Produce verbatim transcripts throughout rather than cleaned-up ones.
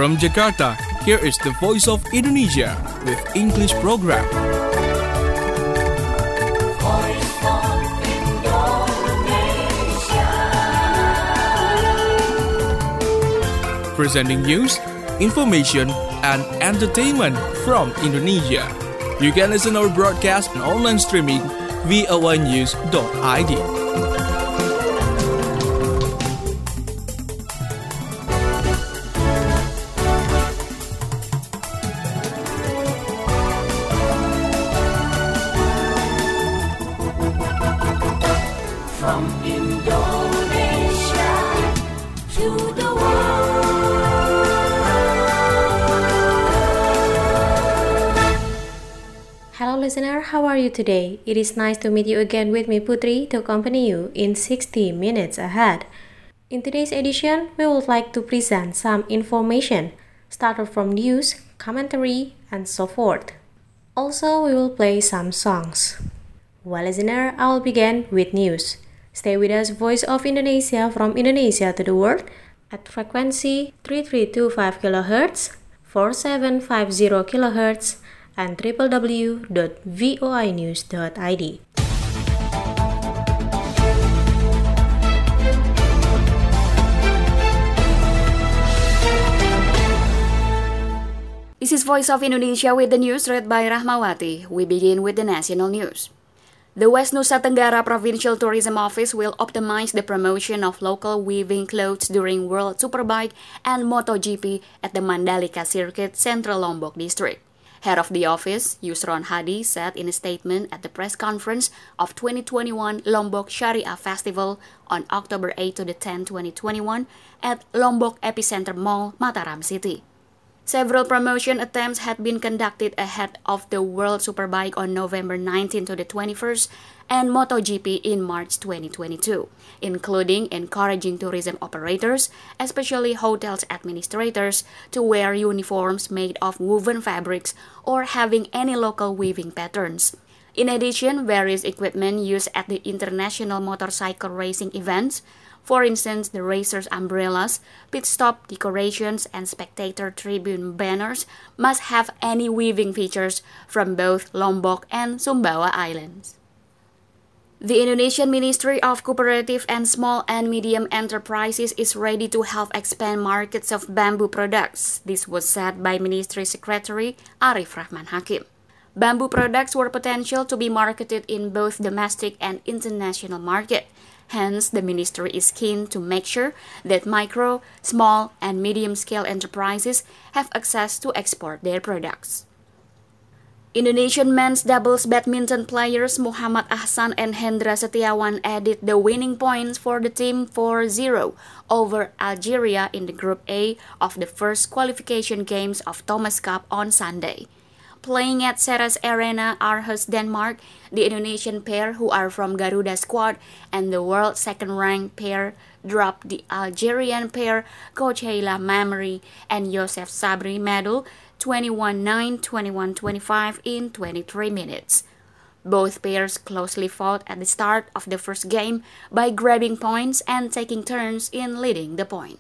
From Jakarta, here is the Voice of Indonesia with English program. Voice of Indonesia. Presenting news, information, and entertainment from Indonesia. You can listen our broadcast and online streaming v o a news dot i d. From Indonesia to the world. Hello listener, how are you today? It is nice to meet you again with me Putri to accompany you in sixty minutes ahead. In today's edition, we would like to present some information, started from news, commentary, and so forth. Also, we will play some songs. Well listener, I will begin with news. Stay with us, Voice of Indonesia from Indonesia to the world at frequency three three two five kilohertz, four seven five zero kilohertz, and w w w dot voi news dot i d. This is Voice of Indonesia with the news read by Rahmawati. We begin with the national news. The West Nusa Tenggara Provincial Tourism Office will optimize the promotion of local weaving clothes during World Superbike and MotoGP at the Mandalika Circuit, Central Lombok District. Head of the office, Yusron Hadi, said in a statement at the press conference of twenty twenty-one Lombok Sharia Festival on October eighth to the tenth, twenty twenty-one at Lombok Epicenter Mall, Mataram City. Several promotion attempts had been conducted ahead of the World Superbike on November nineteenth to the twenty-first and MotoGP in March twenty twenty-two, including encouraging tourism operators, especially hotels administrators, to wear uniforms made of woven fabrics or having any local weaving patterns. In addition, various equipment used at the international motorcycle racing events, for instance, the racers' umbrellas, pit stop decorations, and spectator tribune banners must have any weaving features from both Lombok and Sumbawa Islands. The Indonesian Ministry of Cooperative and Small and Medium Enterprises is ready to help expand markets of bamboo products. This was said by Ministry Secretary Arif Rahman Hakim. Bamboo products were potential to be marketed in both domestic and international market. Hence, the ministry is keen to make sure that micro, small, and medium-scale enterprises have access to export their products. Indonesian men's doubles badminton players Muhammad Ahsan and Hendra Setiawan added the winning points for the team four zero over Algeria in the Group A of the first qualification games of Thomas Cup on Sunday. Playing at Ceres Arena, Aarhus, Denmark, the Indonesian pair, who are from Garuda squad, and the world second-ranked pair dropped the Algerian pair Kocheila Mamri and Youssef Sabri medal twenty-one nine, twenty-one twenty-five in twenty-three minutes. Both pairs closely fought at the start of the first game by grabbing points and taking turns in leading the point.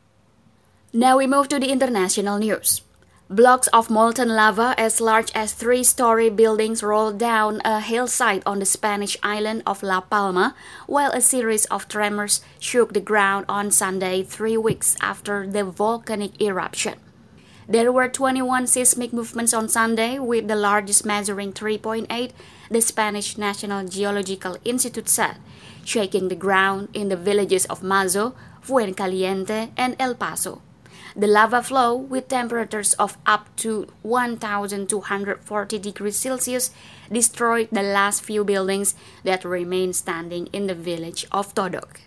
Now we move to the international news. Blocks of molten lava as large as three-story buildings rolled down a hillside on the Spanish island of La Palma, while a series of tremors shook the ground on Sunday, three weeks after the volcanic eruption. There were twenty-one seismic movements on Sunday, with the largest measuring three point eight, the Spanish National Geological Institute said, shaking the ground in the villages of Mazo, Fuencaliente, and El Paso. The lava flow, with temperatures of up to one thousand two hundred forty degrees Celsius, destroyed the last few buildings that remain standing in the village of Todok.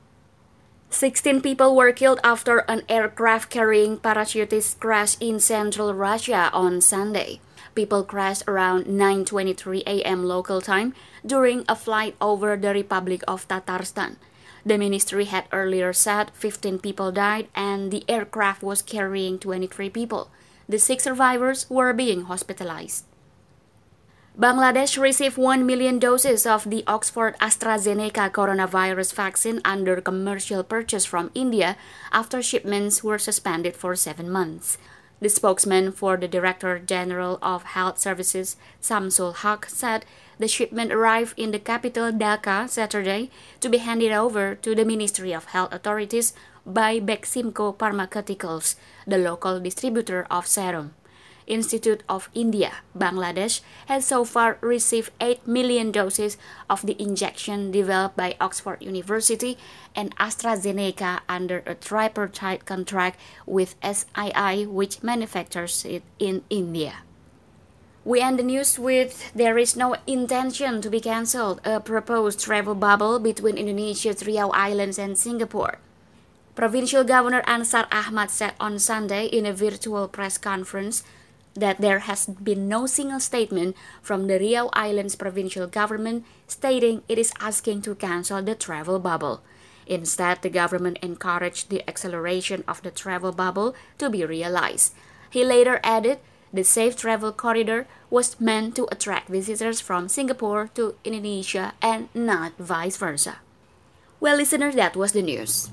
sixteen people were killed after an aircraft carrying parachutists crashed in central Russia on Sunday. People crashed around nine twenty-three a.m. local time during a flight over the Republic of Tatarstan. The ministry had earlier said fifteen people died and the aircraft was carrying twenty-three people. The six survivors were being hospitalized. Bangladesh received one million doses of the Oxford AstraZeneca coronavirus vaccine under commercial purchase from India after shipments were suspended for seven months. The spokesman for the Director General of Health Services, Samsul Haq, said the shipment arrived in the capital Dhaka Saturday to be handed over to the Ministry of Health authorities by Beximco Pharmaceuticals, the local distributor of serum. Institute of India, Bangladesh, has so far received eight million doses of the injection developed by Oxford University and AstraZeneca under a tripartite contract with S I I, which manufactures it in India. We end the news with there is no intention to be cancelled, a proposed travel bubble between Indonesia's Riau Islands and Singapore. Provincial Governor Ansar Ahmad said on Sunday in a virtual press conference that there has been no single statement from the Riau Islands provincial government stating it is asking to cancel the travel bubble. Instead, the government encouraged the acceleration of the travel bubble to be realized. He later added the safe travel corridor was meant to attract visitors from Singapore to Indonesia and not vice versa. Well, listeners, that was the news.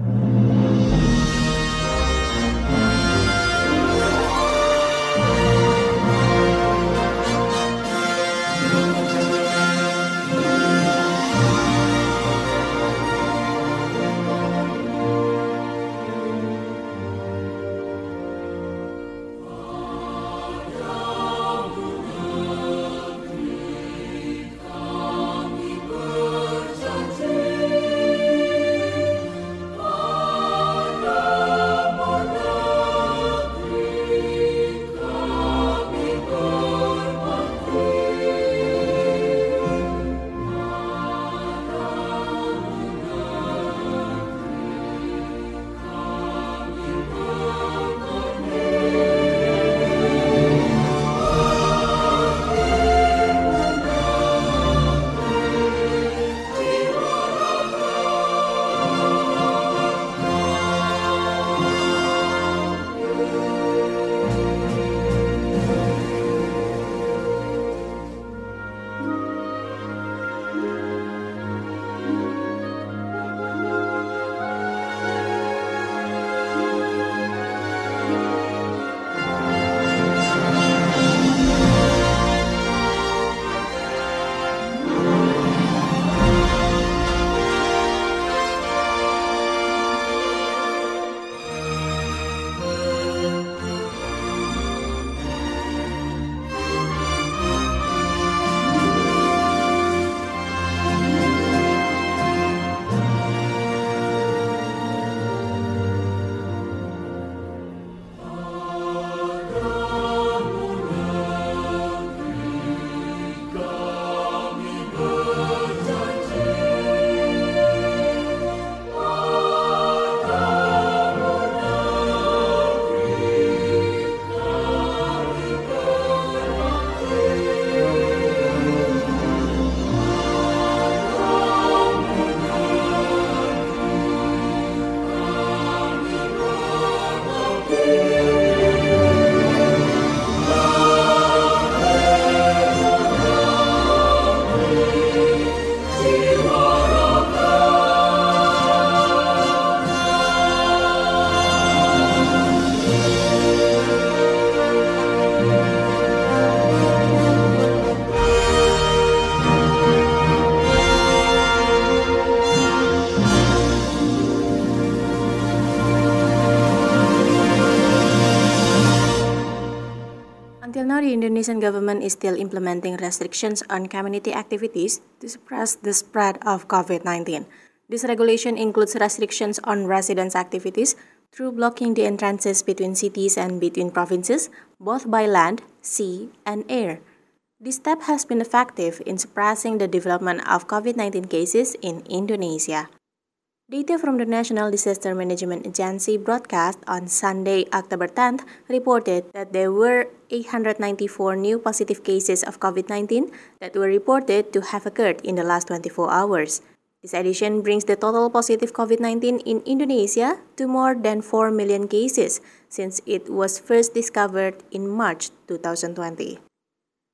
Until now, the Indonesian government is still implementing restrictions on community activities to suppress the spread of COVID nineteen. This regulation includes restrictions on residents' activities through blocking the entrances between cities and between provinces, both by land, sea, and air. This step has been effective in suppressing the development of COVID nineteen cases in Indonesia. Data from the National Disaster Management Agency broadcast on Sunday, October tenth, reported that there were eight hundred ninety-four new positive cases of COVID nineteen that were reported to have occurred in the last twenty-four hours. This addition brings the total positive COVID nineteen in Indonesia to more than four million cases since it was first discovered in March two thousand twenty.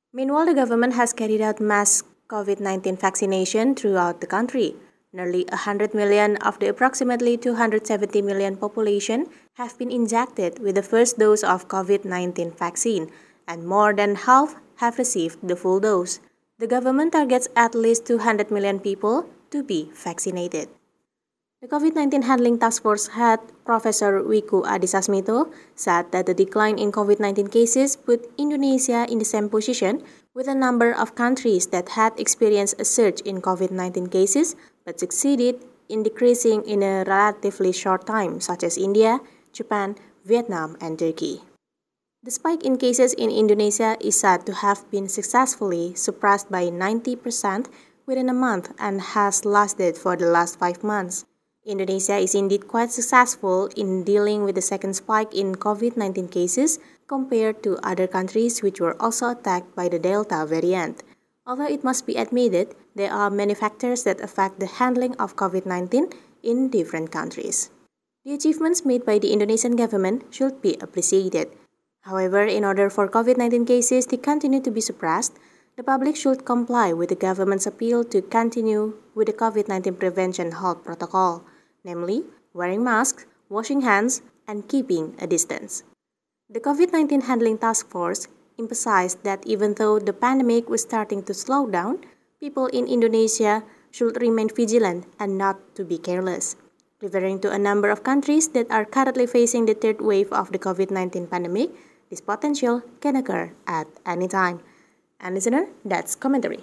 Meanwhile, the government has carried out mass COVID nineteen vaccination throughout the country. Nearly one hundred million of the approximately two hundred seventy million population have been injected with the first dose of COVID nineteen vaccine, and more than half have received the full dose. The government targets at least two hundred million people to be vaccinated. The COVID nineteen Handling Task Force head, Professor Wiku Adhisa said that the decline in COVID nineteen cases put Indonesia in the same position with a number of countries that had experienced a surge in COVID nineteen cases but succeeded in decreasing in a relatively short time, such as India, Japan, Vietnam, and Turkey. The spike in cases in Indonesia is said to have been successfully suppressed by ninety percent within a month and has lasted for the last five months. Indonesia is indeed quite successful in dealing with the second spike in COVID nineteen cases compared to other countries which were also attacked by the Delta variant. Although it must be admitted, there are many factors that affect the handling of COVID nineteen in different countries. The achievements made by the Indonesian government should be appreciated. However, in order for COVID nineteen cases to continue to be suppressed, the public should comply with the government's appeal to continue with the COVID nineteen prevention health protocol, namely wearing masks, washing hands, and keeping a distance. The COVID nineteen Handling Task Force emphasized that even though the pandemic was starting to slow down, people in Indonesia should remain vigilant and not to be careless, referring to a number of countries that are currently facing the third wave of the COVID nineteen pandemic. This potential can occur at any time. And listener, that's commentary.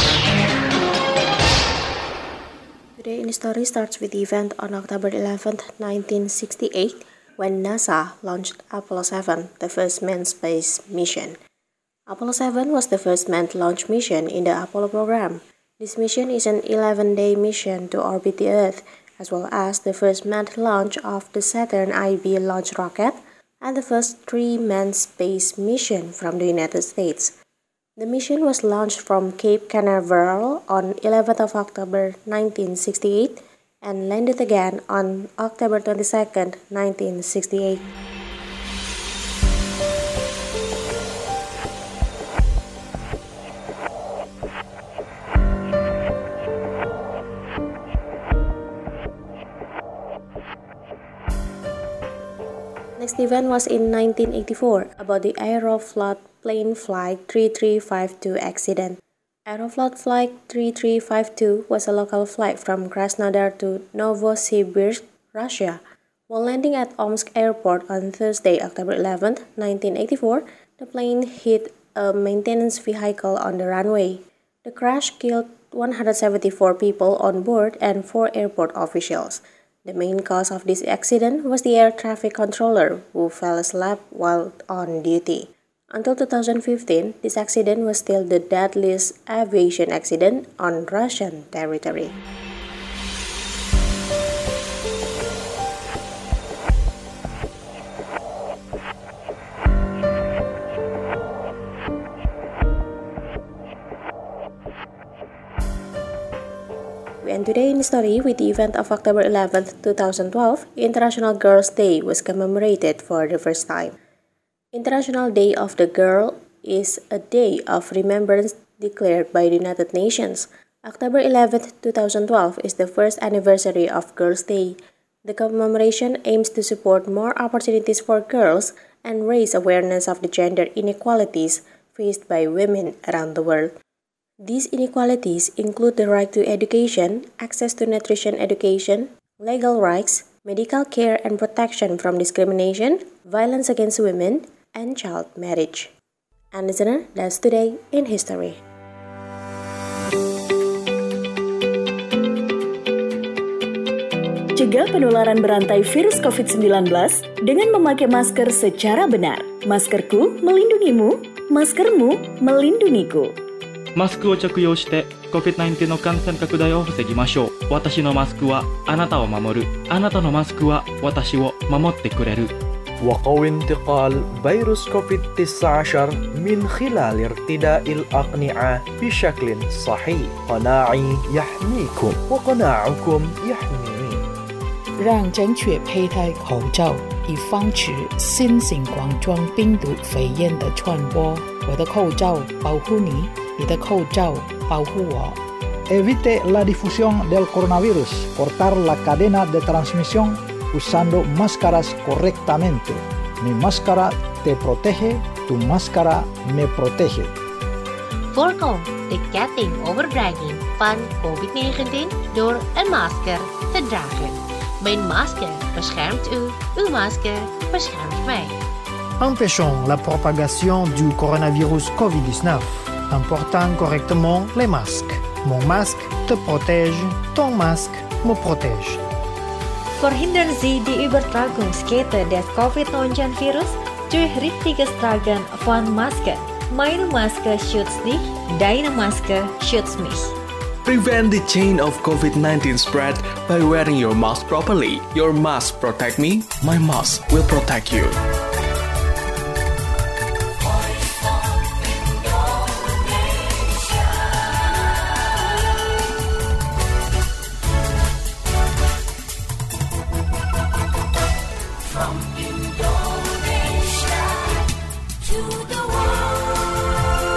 Today in story starts with the event on October eleventh, nineteen sixty-eight, when NASA launched Apollo seven, the first manned space mission. Apollo seven was the first manned launch mission in the Apollo program. This mission is an eleven-day mission to orbit the Earth, as well as the first manned launch of the Saturn I B launch rocket and the first three manned space mission from the United States. The mission was launched from Cape Canaveral on eleventh of October nineteen sixty-eight and landed again on October twenty-second, nineteen sixty-eight. Next event was in nineteen eighty-four about the Aeroflot plane flight three three five two accident. Aeroflot flight three three five two was a local flight from Krasnodar to Novosibirsk, Russia. While landing at Omsk Airport on Thursday, October eleventh, nineteen eighty-four, the plane hit a maintenance vehicle on the runway. The crash killed one hundred seventy-four people on board and four airport officials. The main cause of this accident was the air traffic controller who fell asleep while on duty. Until two thousand fifteen, this accident was still the deadliest aviation accident on Russian territory. We end today in the story with the event of October eleventh, two thousand twelve, International Girls' Day was commemorated for the first time. International Day of the Girl is a day of remembrance declared by the United Nations. October eleventh, two thousand twelve is the first anniversary of Girls' Day. The commemoration aims to support more opportunities for girls and raise awareness of the gender inequalities faced by women around the world. These inequalities include the right to education, access to nutrition education, legal rights, medical care and protection from discrimination, violence against women, and child marriage. And listener, that's today in history. Cegah penularan berantai virus covid sembilan belas dengan memakai masker secara benar. Maskerku melindungimu, maskermu melindungiku. マスクを着用して コビッドナインティーン の感染拡大を防ぎましょう。私のマスクはあなたを守る。あなたのマスクは私を守ってくれる。 وقو انتقال فيروس كوفيد تسعة عشر من خلال ارتداء الأقنعة بشكل صحيح. قناعي يحميكم وقناعكم يحميني. 让正确佩戴口罩，以防止新型冠状病毒肺炎的传播。 我的口罩保护你，你的口罩保护我。 Evite la difusión del coronavirus. Cortar la cadena de transmisión usando máscaras correctamente. Mi máscara te protege, tu máscara me protege. Voorkom de ketting overdraging van covid negentien door een masker te dragen. Mijn masker beschermt u, uw masker beschermt mij. Empêchons la propagation du coronavirus covid dix-neuf en portant correctement les masques. Mon masque te protège, ton masque me protège. Verhindern Sie die Übertragungskette des covid negentien virus durch richtiges Tragen von Maske. Meine Maske schützt dich, deine Maske schützt mich. Prevent the chain of covid nineteen spread by wearing your mask properly. Your mask protect me, my mask will protect you. From Indonesia to the world.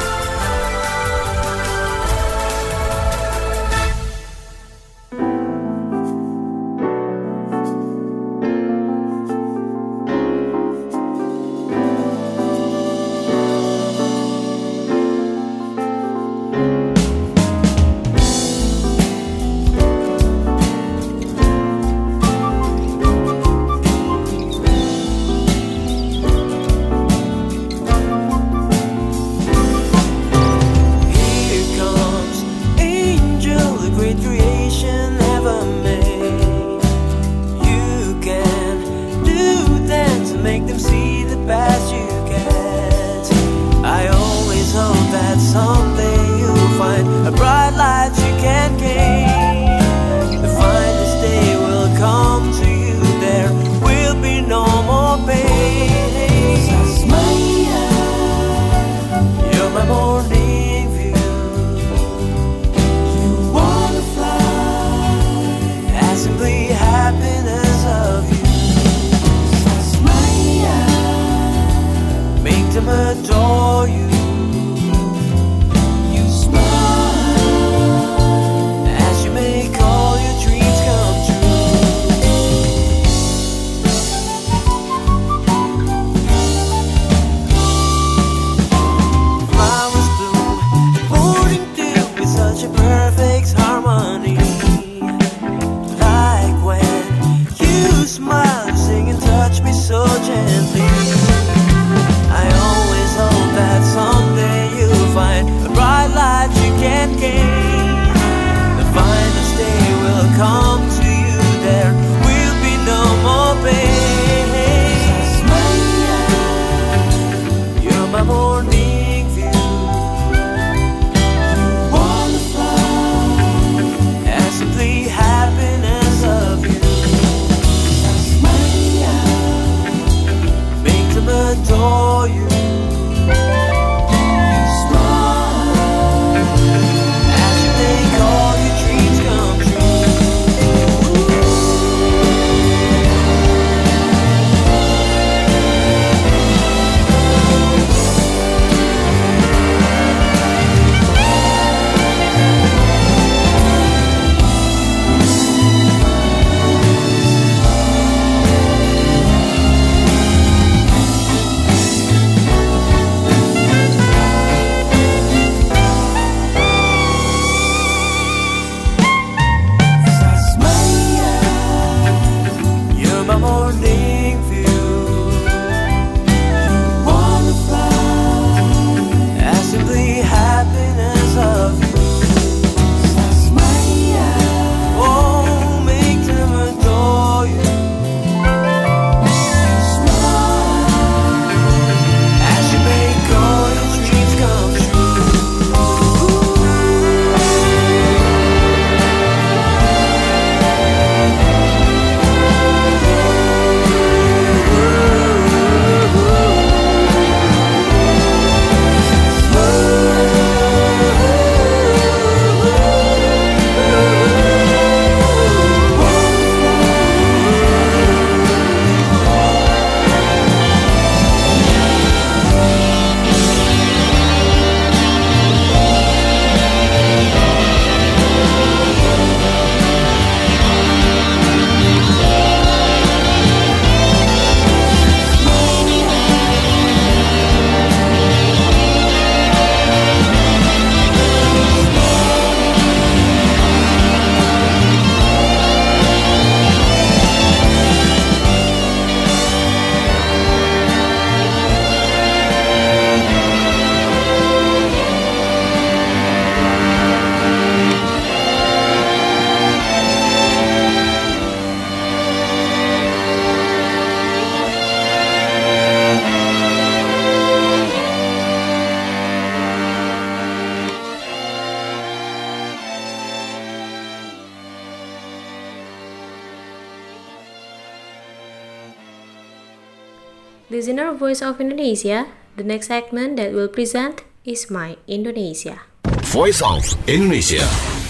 Listener Voice of Indonesia, the next segment that we'll present is My Indonesia. Voice of Indonesia.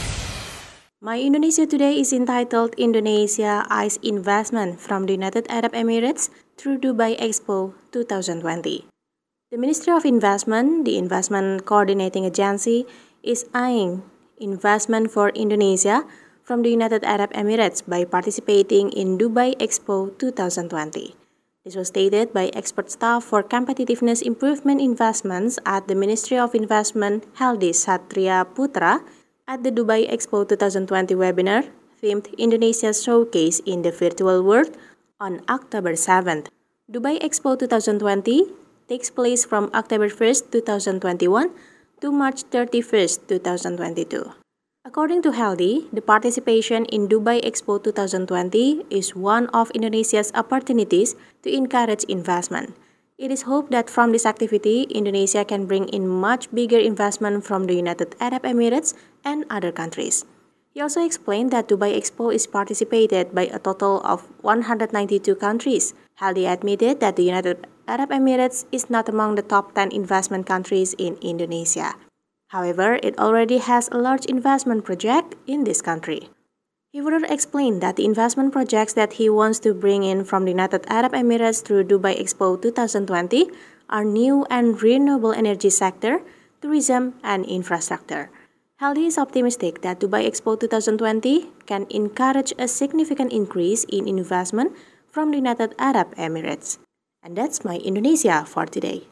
My Indonesia today is entitled Indonesia Eyes Investment from the United Arab Emirates through Dubai Expo twenty twenty. The Ministry of Investment, the investment coordinating agency, is eyeing investment for Indonesia from the United Arab Emirates by participating in Dubai Expo twenty twenty. This was stated by expert staff for competitiveness improvement investments at the Ministry of Investment, Heldi Satria Putra, at the Dubai Expo twenty twenty webinar themed Indonesia Showcase in the Virtual World on October seventh. Dubai Expo twenty twenty takes place from October first, twenty twenty-one to March thirty-first, twenty twenty-two. According to Heldi, the participation in Dubai Expo twenty twenty is one of Indonesia's opportunities to encourage investment. It is hoped that from this activity, Indonesia can bring in much bigger investment from the United Arab Emirates and other countries. He also explained that Dubai Expo is participated by a total of one hundred ninety-two countries. Heldi admitted that the United Arab Emirates is not among the top ten investment countries in Indonesia. However, it already has a large investment project in this country. He further explained that the investment projects that he wants to bring in from the United Arab Emirates through Dubai Expo twenty twenty are new and renewable energy sector, tourism, and infrastructure. Heldi is optimistic that Dubai Expo twenty twenty can encourage a significant increase in investment from the United Arab Emirates. And that's My Indonesia for today.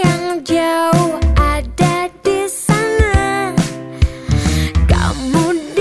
Kamu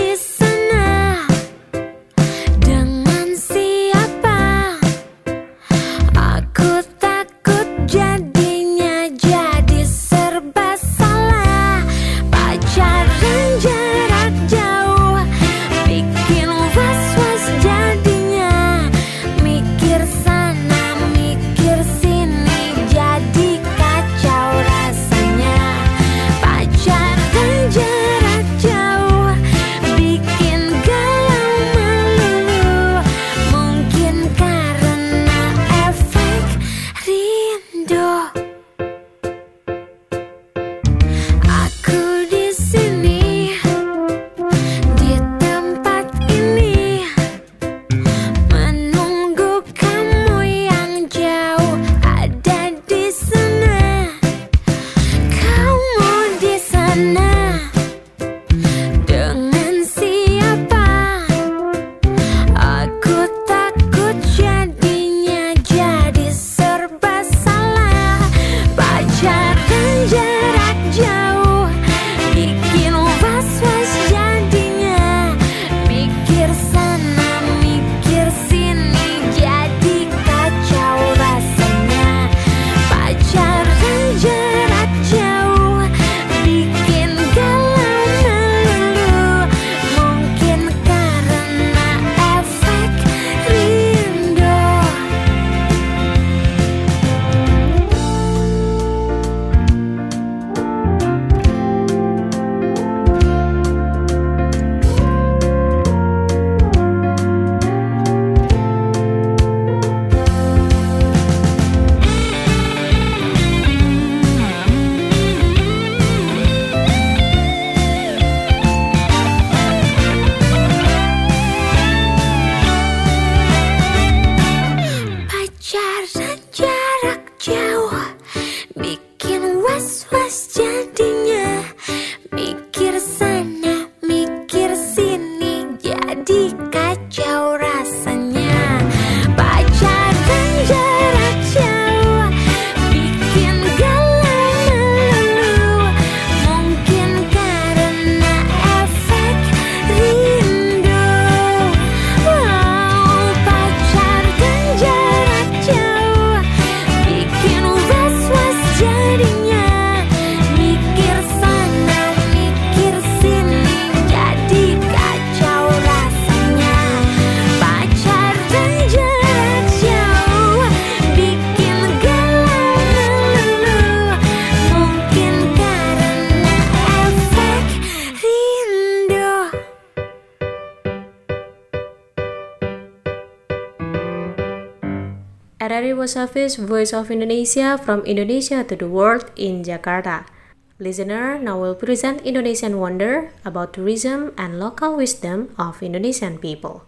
R R I World Service, Voice of Indonesia from Indonesia to the world in Jakarta. Listener, now we'll present Indonesian Wonder about tourism and local wisdom of Indonesian people.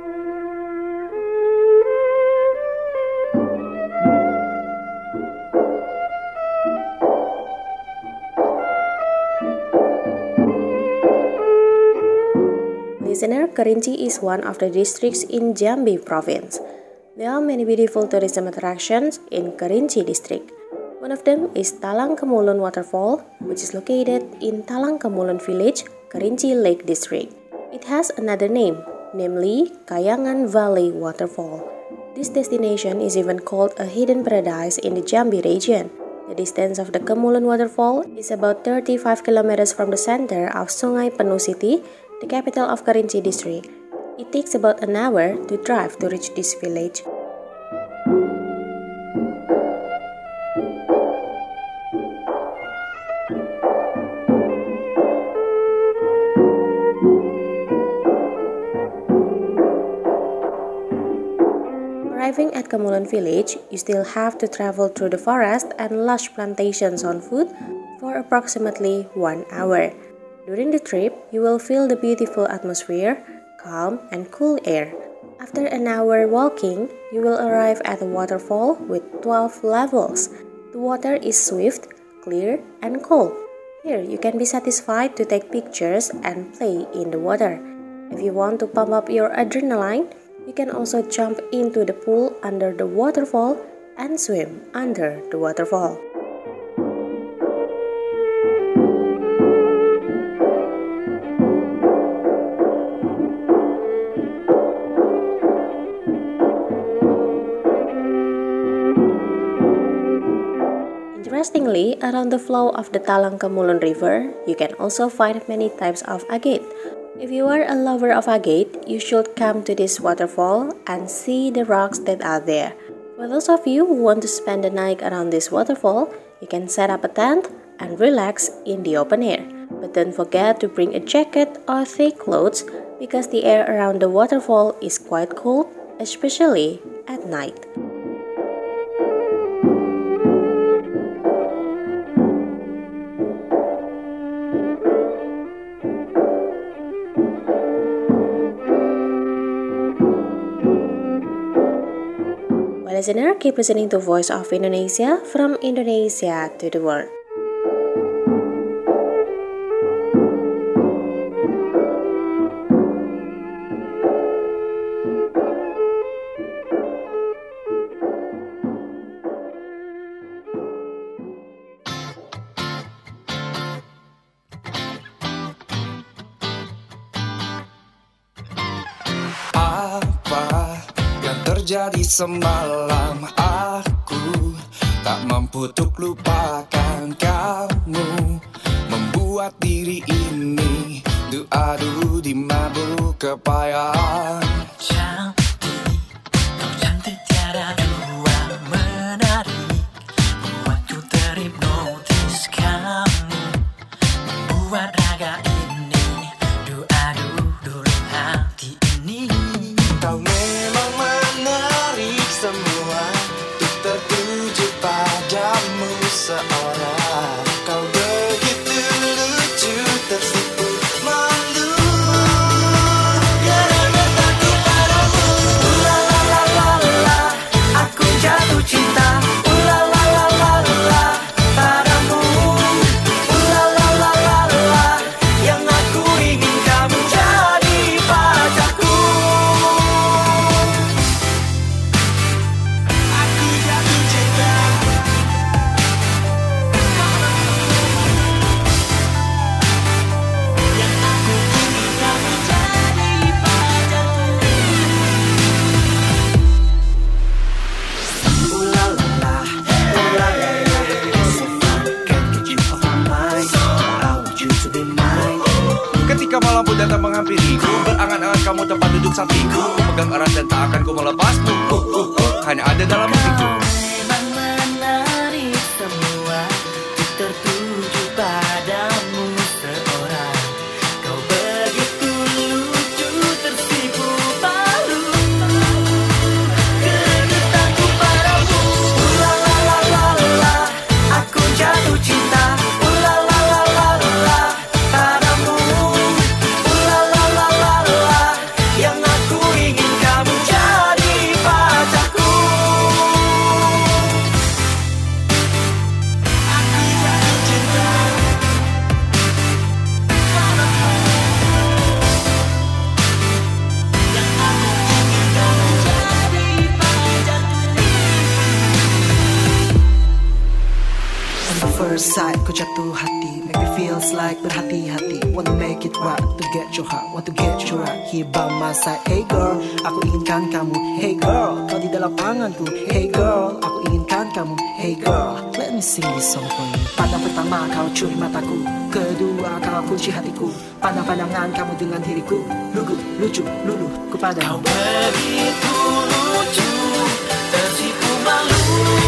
Listener, Kerinci is one of the districts in Jambi province. There are many beautiful tourism attractions in Kerinci district. One of them is Talang Kemulun Waterfall, which is located in Talang Kemulun village, Kerinci Lake district. It has another name, namely Kayangan Valley Waterfall. This destination is even called a hidden paradise in the Jambi region. The distance of the Kemulun Waterfall is about thirty-five kilometers from the center of Sungai Penuh City, the capital of Kerinci district. It takes about an hour to drive to reach this village. Arriving at Kemulun village, you still have to travel through the forest and lush plantations on foot for approximately one hour. During the trip, you will feel the beautiful atmosphere, calm and cool air. After an hour walking, you will arrive at a waterfall with twelve levels. The water is swift, clear, and cold. Here, you can be satisfied to take pictures and play in the water. If you want to pump up your adrenaline, you can also jump into the pool under the waterfall and swim under the waterfall. Interestingly, around the flow of the Talang Kemulun River, you can also find many types of agate. If you are a lover of agate, you should come to this waterfall and see the rocks that are there. For those of you who want to spend the night around this waterfall, you can set up a tent and relax in the open air. But don't forget to bring a jacket or thick clothes because the air around the waterfall is quite cold, especially at night. Listener, keep listening to Voice of Indonesia from Indonesia to the world. Jadi semalam aku tak mampu untuk lupakan kamu, membuat diri ini adu-adu di mabuk kepayahan. Cantik, kau cantik tiada dua, menarik, buatku terhipnotis kamu, membuat raga ini adu-adu dulu hati ini. Kau memang menarik semua, untuk tertuju padamu seorang. Kau begitu lucu, tersipu malu, kerana takut padamu. La la la la la, aku jatuh cinta. La la la la la, padamu. La la la la la, yang aku ingin kamu jadi pacarku. Ketika malam pun datang menghampiriku, berangan-angan kamu tempat duduk sampingku, pegang erat dan tak akan ku melepasmu. Uh, uh, uh, hanya ada dalam hatiku. Memang menarik semua, tertuju padamu seorang. Kau begitu lucu, tersipu malu, kegetanku pada first sight, ku jatuh hati. Make me feels like berhati-hati. Want to make it right, to get your heart, want to get you right. Here by my side, hey girl, aku inginkan kamu. Hey girl, kau di dalam tanganku. Hey girl, aku inginkan kamu. Hey girl, let me sing this song for you. Pandang pertama kau curi mataku, kedua kau kunci hatiku. Pandang-pandangan kamu dengan diriku, lugu, lucu, luluh ku padamu. Kau begitu lucu, tersipu malu,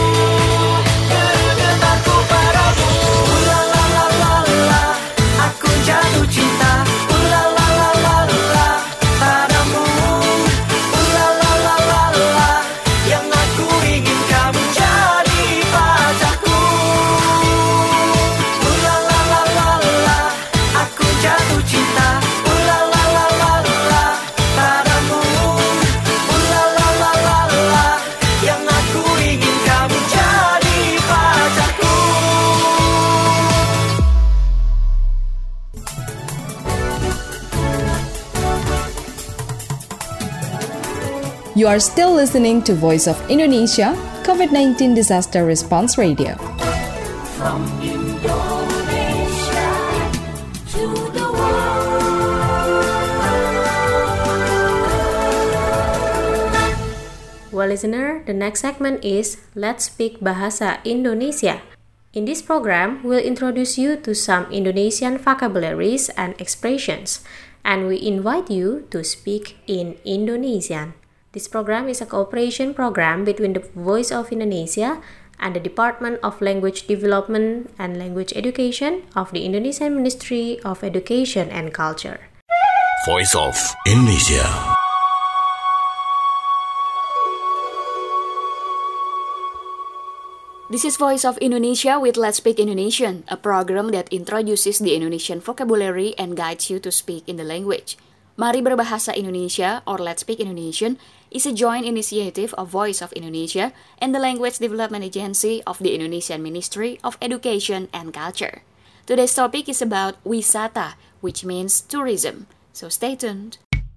kegetarku padamu. La la la la la, aku jatuh cinta. La la la la la, padamu. La la la la la, yang aku ingin kamu jadi pacarku. La la la la la, aku jatuh cinta. La la la la la, padamu. La la la la la, yang aku ingin kamu jadi pacarku. You are still listening to Voice of Indonesia, COVID nineteen Disaster Response Radio. From Indonesia to the world. Well, listener, the next segment is Let's Speak Bahasa Indonesia. In this program, we'll introduce you to some Indonesian vocabularies and expressions, and we invite you to speak in Indonesian. This program is a cooperation program between the Voice of Indonesia and the Department of Language Development and Language Education of the Indonesian Ministry of Education and Culture. Voice of Indonesia. This is Voice of Indonesia with Let's Speak Indonesian, a program that introduces the Indonesian vocabulary and guides you to speak in the language. Mari Berbahasa Indonesia or Let's Speak Indonesian is a joint initiative of Voice of Indonesia and the Language Development Agency of the Indonesian Ministry of Education and Culture. Today's topic is about wisata, which means tourism. So stay tuned.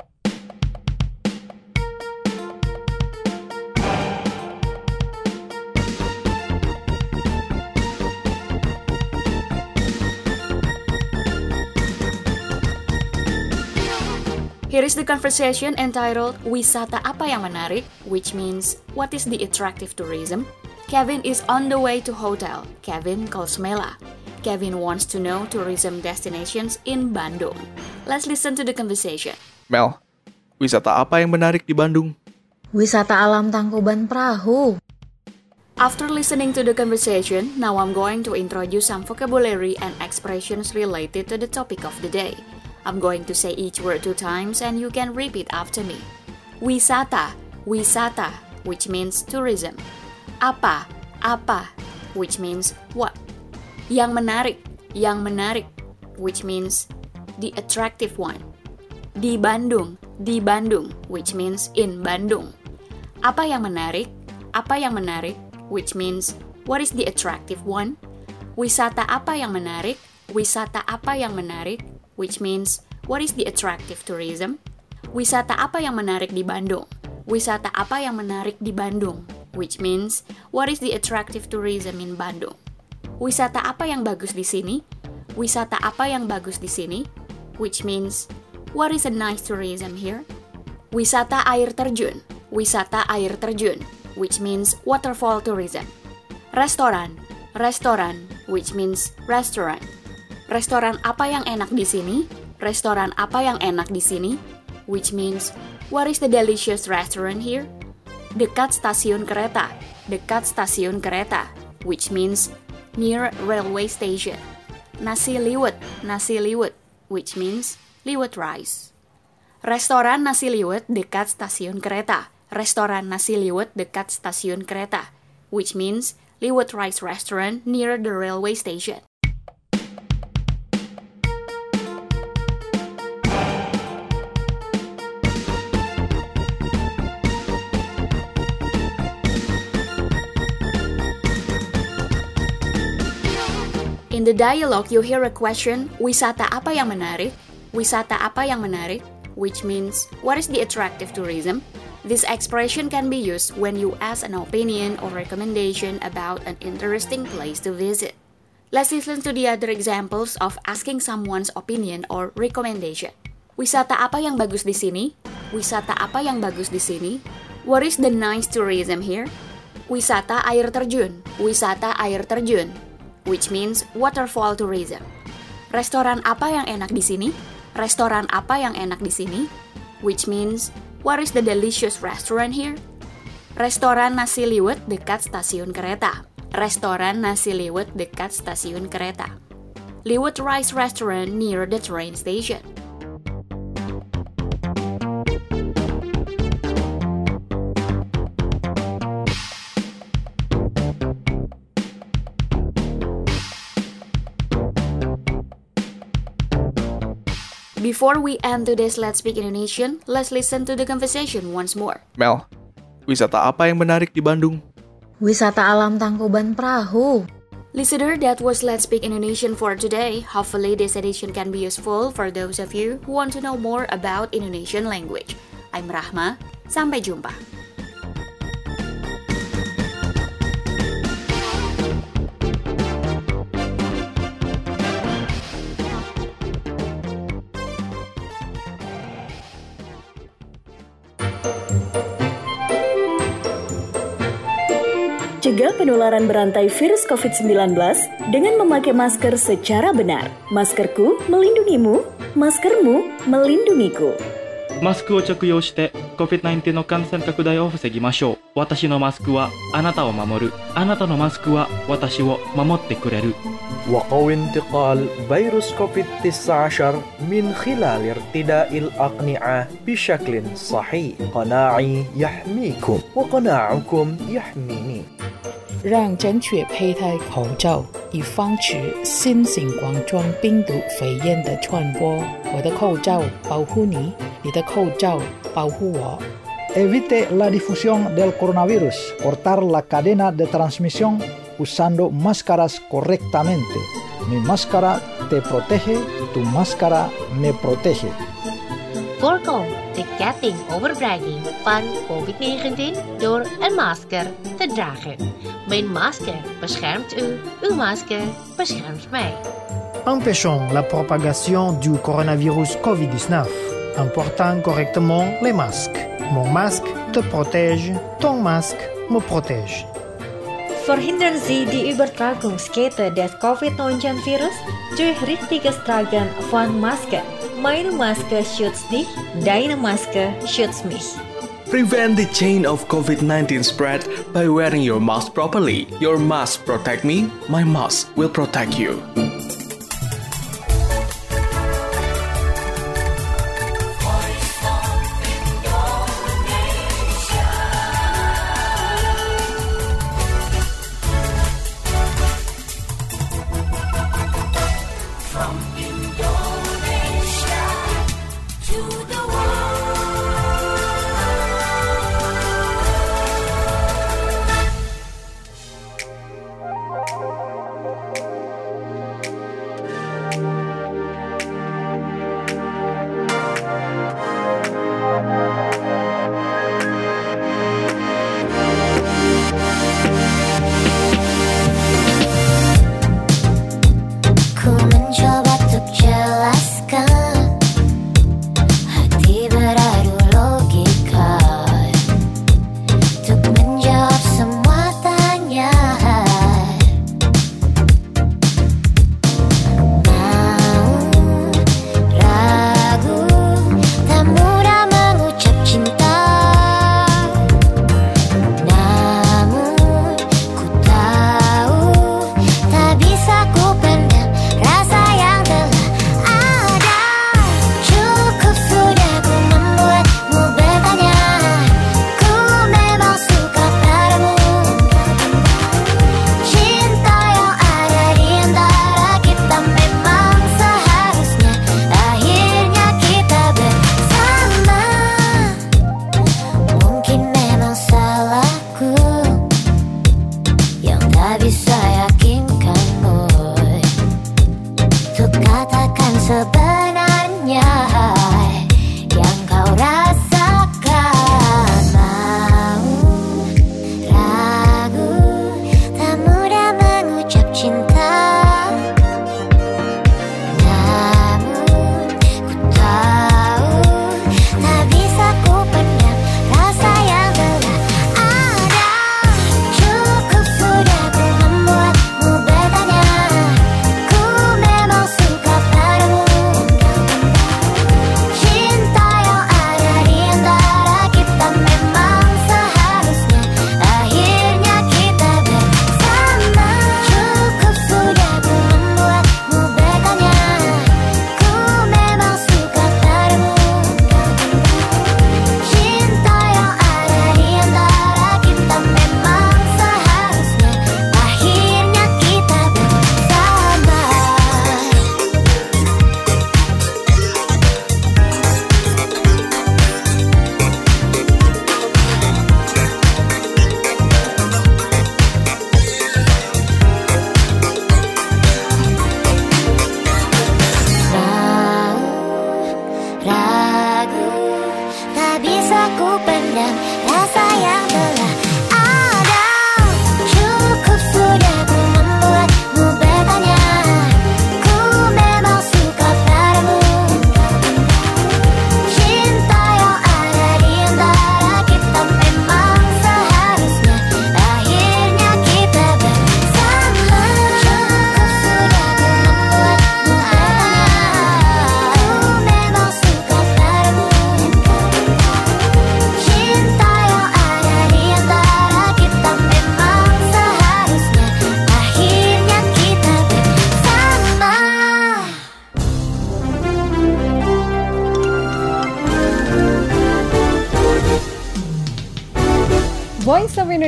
Here is the conversation entitled Wisata apa yang menarik, which means what is the attractive tourism? Kevin is on the way to hotel. Kevin calls Mela. Kevin wants to know tourism destinations in Bandung. Let's listen to the conversation. Mel, wisata apa yang menarik di Bandung? Wisata alam Tangkuban Perahu. After listening to the conversation, now I'm going to introduce some vocabulary and expressions related to the topic of the day. I'm going to say each word two times and you can repeat after me. Wisata, wisata, which means tourism. Apa, apa, which means what. Yang menarik, yang menarik, which means the attractive one. Di Bandung, di Bandung, which means in Bandung. Apa yang menarik, apa yang menarik, which means what is the attractive one. Wisata apa yang menarik, wisata apa yang menarik, which means what is the attractive tourism? Wisata apa yang menarik di Bandung? Wisata apa yang menarik di Bandung? Which means what is the attractive tourism in Bandung? Wisata apa yang bagus di sini? Wisata apa yang bagus di sini? Which means what is a nice tourism here? Wisata air terjun. Wisata air terjun, which means waterfall tourism. Restoran. Restoran, which means restaurant. Restoran apa yang enak di sini? Restoran apa yang enak di sini? Which means, what is the delicious restaurant here? Dekat stasiun kereta. Dekat stasiun kereta, which means near railway station. Nasi liwet. Nasi liwet, which means liwet rice. Restoran nasi liwet dekat stasiun kereta. Restoran nasi liwet dekat stasiun kereta, which means liwet rice restaurant near the railway station. In the dialogue, you hear a question, wisata apa yang menarik? Wisata apa yang menarik? Which means, what is the attractive tourism? This expression can be used when you ask an opinion or recommendation about an interesting place to visit. Let's listen to the other examples of asking someone's opinion or recommendation. Wisata apa yang bagus di sini? Wisata apa yang bagus di sini? What is the nice tourism here? Wisata air terjun. Wisata air terjun, which means waterfall tourism. Restoran apa yang enak di sini? Restoran apa yang enak di sini? Which means, what is the delicious restaurant here? Restoran nasi liwet dekat stasiun kereta. Restoran nasi liwet dekat stasiun kereta. Liwet Rice Restaurant near the train station. Before we end today's Let's Speak Indonesian, let's listen to the conversation once more. Mel, wisata apa yang menarik di Bandung? Wisata alam Tangkuban Perahu. Listener, that was Let's Speak Indonesian for today. Hopefully this edition can be useful for those of you who want to know more about Indonesian language. I'm Rahma, sampai jumpa. Cegah penularan berantai virus covid sembilan belas dengan memakai masker secara benar. Maskerku melindungimu, maskermu melindungiku. マスクを着用して コビッドナインティーン の感染拡大を防ぎましょう。私のマスクはあなたを守る。あなたのマスクは私を守ってくれる。 وقو انتقال فيروس كوفيد تسعة عشر من خلال ارتداء الأقنعة بشكل صحيح. قناعي يحميكم وقناعكم يحميني. 让正确佩戴口罩，以防止新型冠状病毒肺炎的传播。我的口罩保护你，你的口罩保护我。 Evite la difusión del coronavirus. Cortar la cadena de transmisión usando máscaras correctamente. Mi máscara te protege, tu máscara me protege. Voorkom de ketting overbragging van covid negentien door een masker te dragen. Mijn masker beschermt u, uw masker beschermt mij. Empêchons la propagation du coronavirus covid dix-neuf en portant correctement les masques. Mon masque te protège, ton masque me protège. Verhindern Sie die Übertragungskette des covid neunzehn Virus durch richtiges Tragen von Masken. Meine Maske schützt dich, deine Maske schützt mich. Prevent the chain of covid nineteen spread by wearing your mask properly. Your mask protect me, my mask will protect you.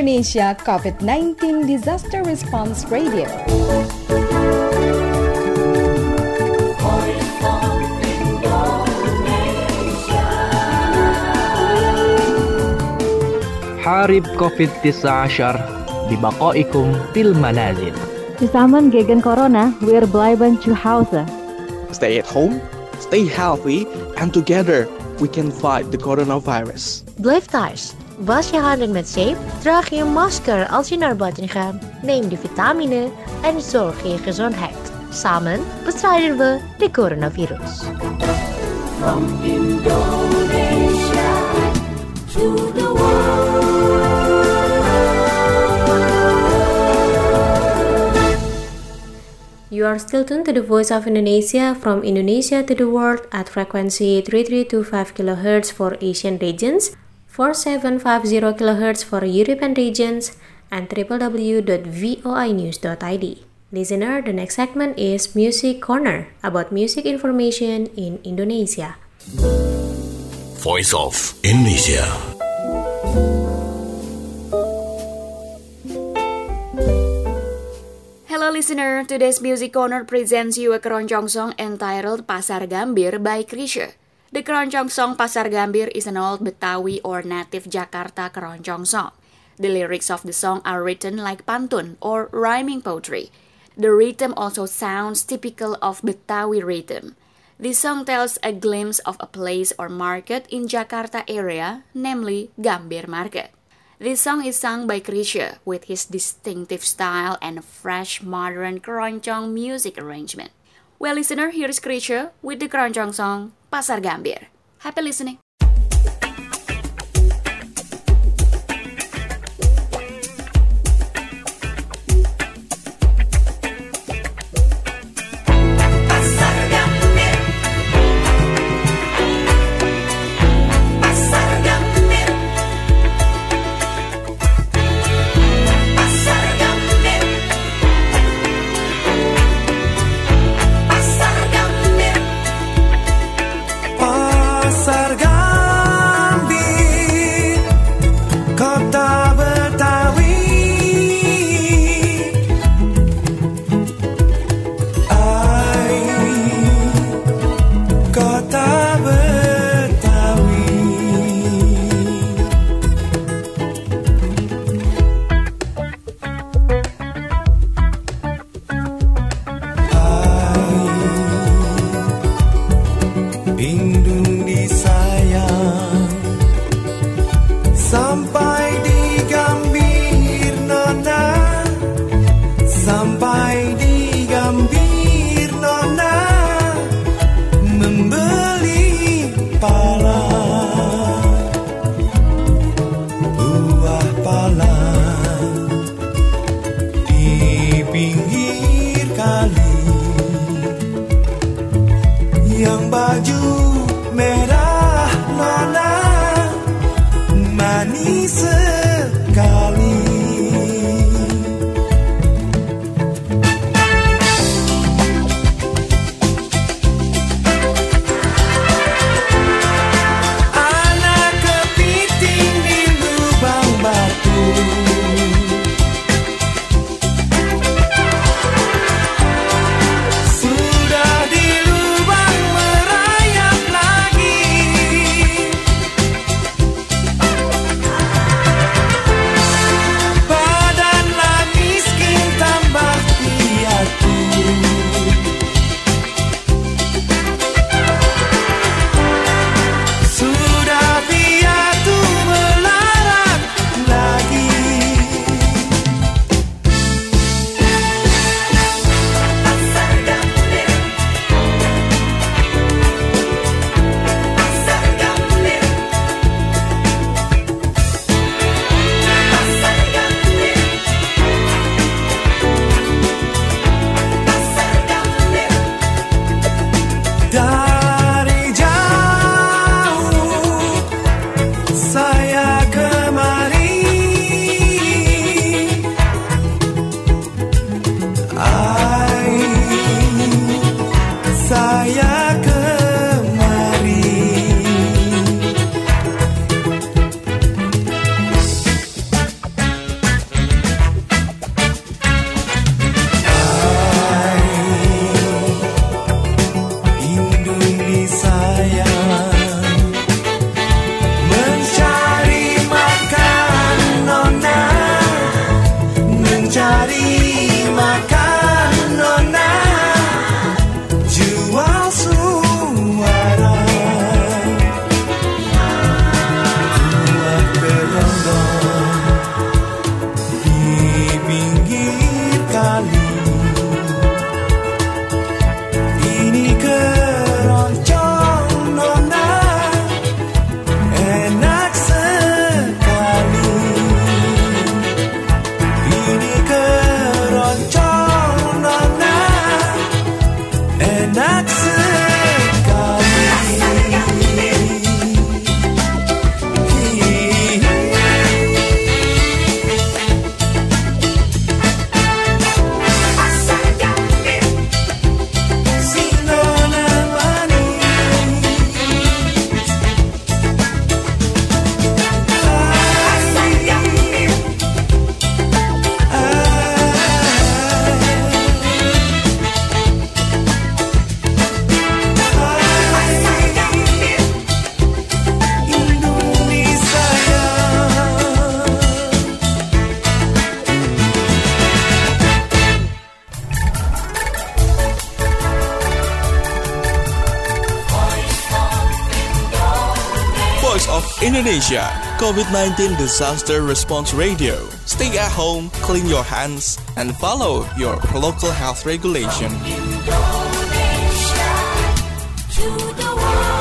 Indonesia COVID nineteen Disaster Response Radio. حارب كوفيد تسعة عشر ببقائكم في المنازل. Zusammen gegen Corona, wir bleiben zu Hause. Stay at home, stay healthy, and together we can fight the coronavirus. Blijf thuis. Was je handen met zeep, draag je een masker als je naar buiten gaat, neem de vitamine en zorg voor je gezondheid. Samen bestrijden we de coronavirus. From Indonesia to the world. You are still tuned to the Voice of Indonesia from Indonesia to the world at frequency three three two five kilohertz for Asian regions, four seven five zero kilohertz for European regions, and w w w dot voi news dot i d. Listener, the next segment is Music Corner, about music information in Indonesia. Voice of Indonesia. Hello listener, today's Music Corner presents you a keroncong song entitled Pasar Gambir by Chrisye. The keroncong song Pasar Gambir is an old Betawi or native Jakarta keroncong song. The lyrics of the song are written like pantun or rhyming poetry. The rhythm also sounds typical of Betawi rhythm. This song tells a glimpse of a place or market in Jakarta area, namely Gambir Market. This song is sung by Chrisye with his distinctive style and fresh modern keroncong music arrangement. Well listener, here is Chrisye with the keroncong song Pasar Gambir. Happy listening. Pasar Gambir. Indonesia, COVID nineteen Disaster Response Radio. Stay at home, clean your hands, and follow your local health regulation. Indonesia to the world.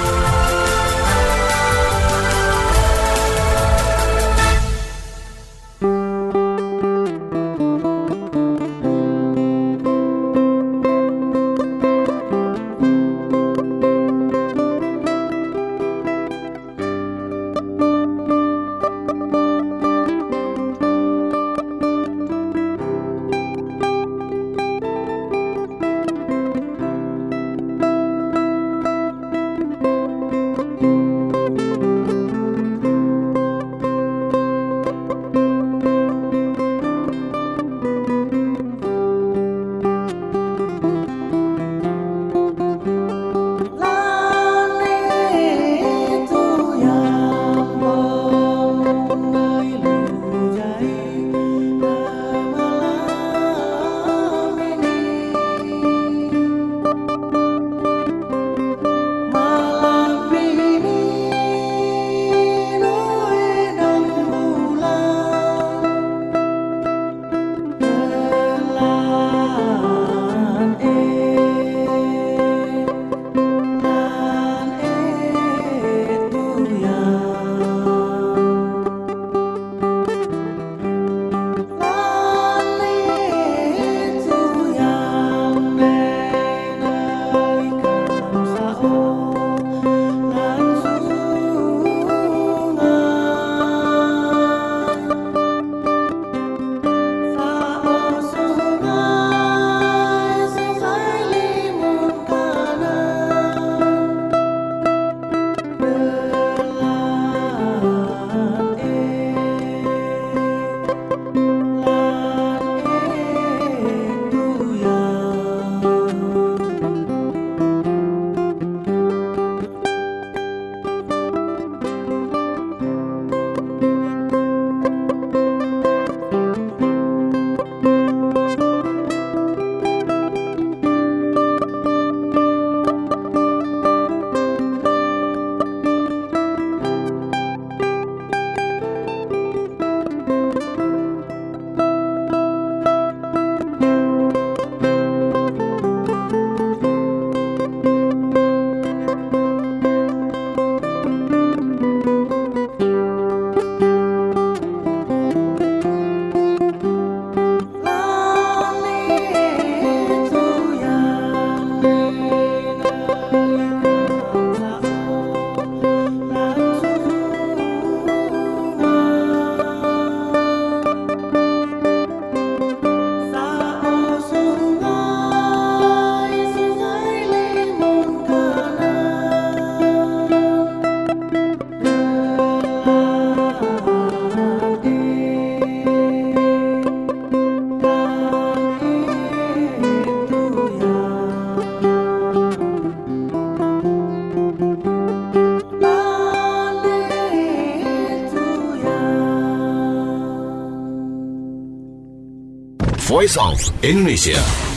Voice of Indonesia.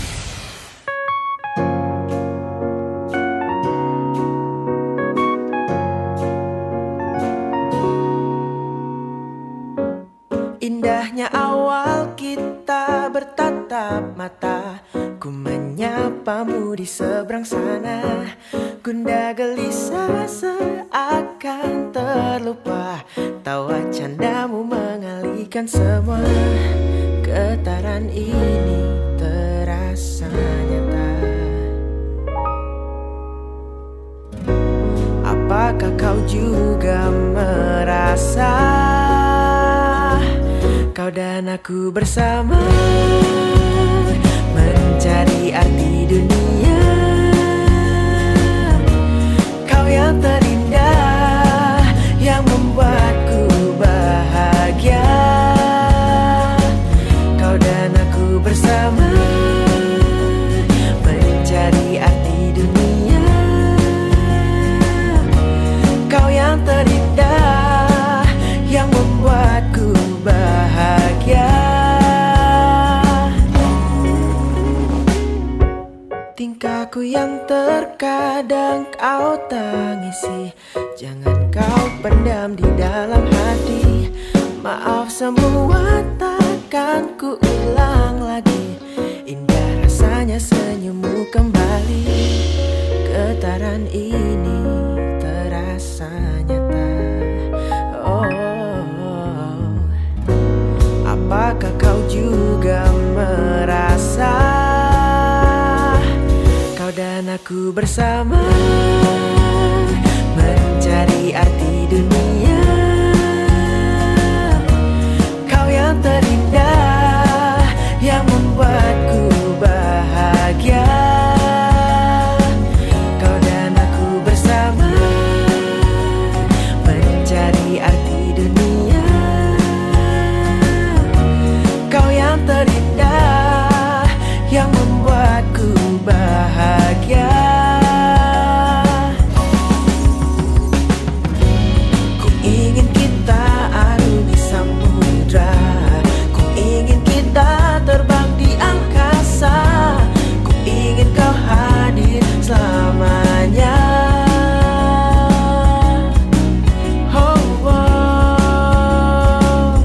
Indahnya awal kita bertatap mata, ku menyapamu di seberang sana. Gundah gelisah seakan terlupa, tawa candamu mengalihkan semua. Getaran ini terasa nyata. Apakah kau juga merasa kau dan aku bersama mencari arti dunia? Kau yang terindah, yang membuatku bahagia. Kau dan aku bersama mencari arti dunia. Kau yang terindah, yang membuatku bahagia. Tingkahku yang terkadang kau tangisi, jangan kau pendam di dalam hati. Maaf semua takkan ku ulang lagi. Indah rasanya senyummu kembali. Getaran ini terasa nyata. Oh, apakah kau juga merasa kau dan aku bersama mencari arti dunia. Kau yang terindah, yang membuatku bahagia. Kau dan aku bersama mencari arti dunia. Kau yang terindah, yang membuatku bahagia. Ku ingin kita arungi samudra. Ku ingin kita terbang di angkasa. Ku ingin kau hadir selamanya. Oh, oh.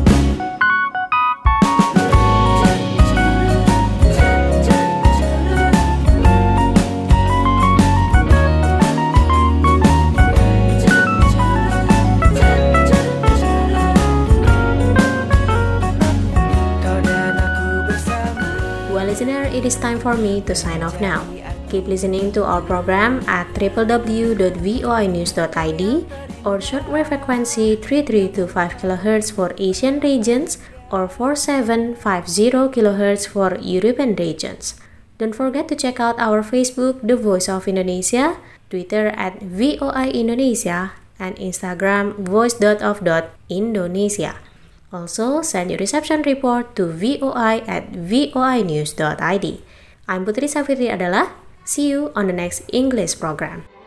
Well, listener, it is time for me to sign off now. Keep listening to our program at w w w dot voi news dot i d or shortwave frequency three three two five kilohertz for Asian regions or four seven five zero kilohertz for European regions. Don't forget to check out our Facebook, The Voice of Indonesia, Twitter at V O I Indonesia, and Instagram voice dot of dot indonesia. Also, send your reception report to voi at voi news dot i d. I'm Putri Safitri Adalah. See you on the next English program.